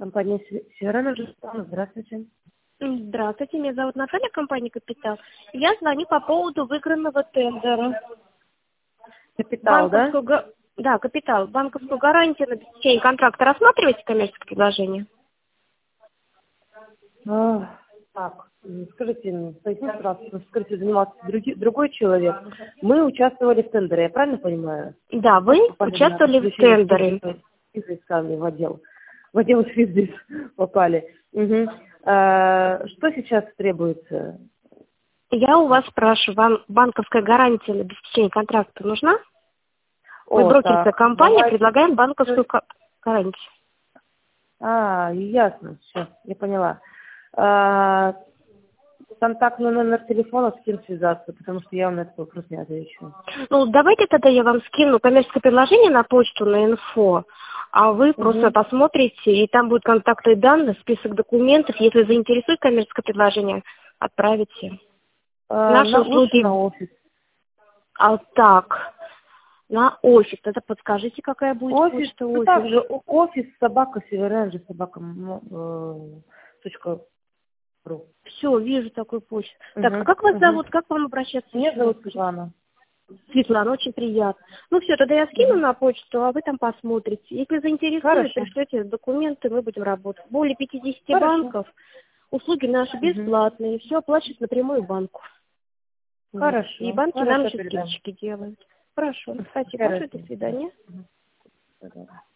Компания Северна Жестокова. Здравствуйте. Здравствуйте, меня зовут Наталья, компания «Капитал». Я звоню по поводу выигранного тендера. Капитал, да? Да, «Капитал». Банковскую гарантию на обеспечение контракта рассматриваете коммерческое предложение? Так, скажите, поясните, пожалуйста, скажите, занимался другой человек. Мы участвовали в тендере, я правильно понимаю? Да, вы участвовали в тендере. Искали в отдел физис попали. Угу. Что сейчас требуется? Я у вас спрашиваю, вам банковская гарантия на обеспечение контракта нужна? Мы брокерская компания, предлагаем банковскую гарантию. Ясно, все, я поняла. Контактный номер телефона, с кем связаться, потому что я вам на этот вопрос не отвечу. Ну, давайте тогда я вам скину коммерческое предложение на почту, на инфо, а вы просто посмотрите, и там будут контактные данные, список документов. Если заинтересует коммерческое предложение, отправите. Наши услуги... на офис. Так, на офис. Тогда подскажите, какая будет офис, почта офис. Также офис собака Северенджи собака .ру. Все, вижу такую почту. Так, а как вас зовут? Как вам обращаться? Меня зовут Светлана. Светлана, очень приятно. Ну все, тогда я скину на почту, а вы там посмотрите. Если заинтересует, пришлете документы, мы будем работать. Более 50 банков, услуги наши бесплатные, все оплачивается напрямую банку. Хорошо. И банки нам еще скидочки делают. Хорошо, спасибо большое, до свидания.